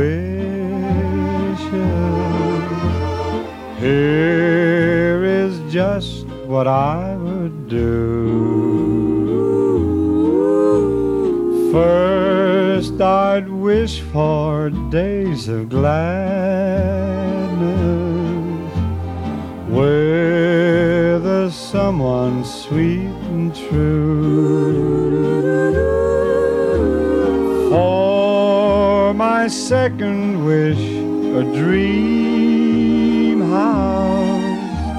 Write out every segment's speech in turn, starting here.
wishes. Here is just what I would do. First I'd wish for days of gladness with a someone sweet and true. For my second wish, a dream house,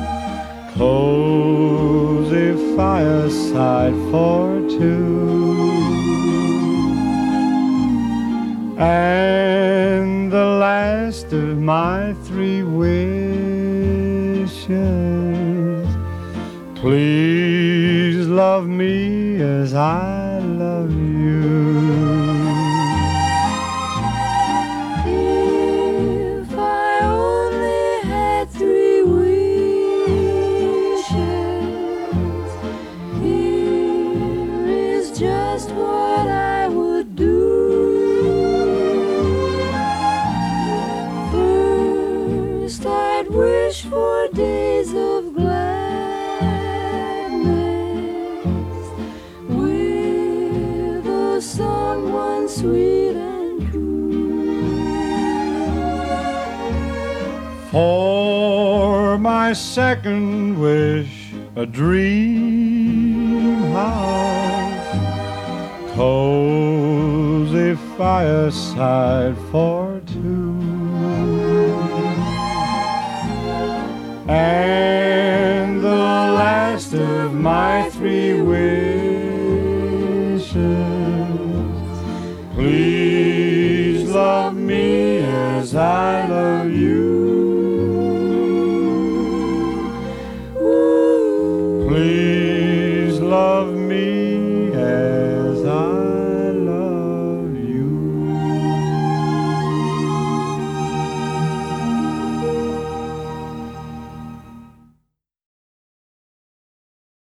cozy fireside for two, and the last of my three wishes, please love me as I love you. If I only had three wishes, here is just what I would do. First I'd wish for days of gladness with a someone sweet and true. For my second wish, a dream house, cozy fireside for two,